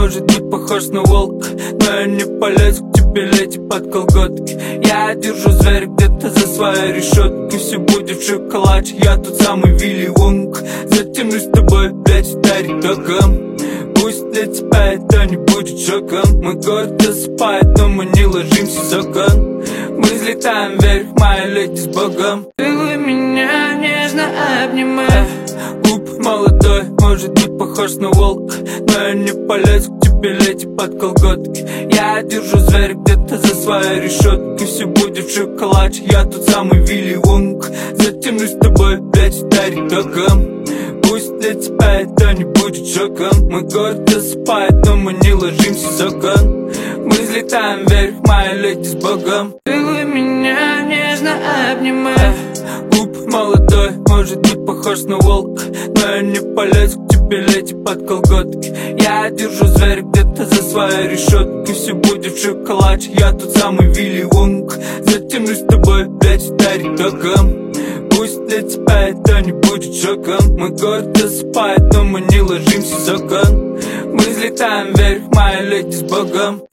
может быть похож на волка, но я не полезу к тебе, леди, под колготки. Я держу зверя где-то за своей решеткой. Все будет в шоколаде, я тот самый Вилли Вонг. Затянусь с тобой, блядь, ударить током. Пусть для тебя это не будет шоком. Мой город засыпает, но мы не ложимся за окон. Мы взлетаем вверх, моя леди, с Богом. Целуй меня, нежно обнимай. Глупый молодой, может быть похож на волка, но я не полезу к тебе, леди, под колготки. Я держу зверя где-то за своей решеткой. Все будет в шоколаде, я тот самый Вилли Вонг. Затянусь с тобой, блядь, ударить током. Пусть для тебя это не будет шоком. Мой город засыпает, но мы не ложимся за окон. Мы взлетаем вверх, моя леди, с Богом. Целуй меня, нежно обнимай. Глупый молодой, может быть похож на волка, но я не полезу к тебе, леди, под колготки. Я держу зверя где-то за своей решеткой. Все будет в шоколаде, я тот самый Вилли Вонг. Затянусь с тобой, блядь, ударить током. Пусть для тебя это не будет шоком. Мой город засыпает, но мы не ложимся за окон. Мы взлетаем вверх, моя леди, с Богом.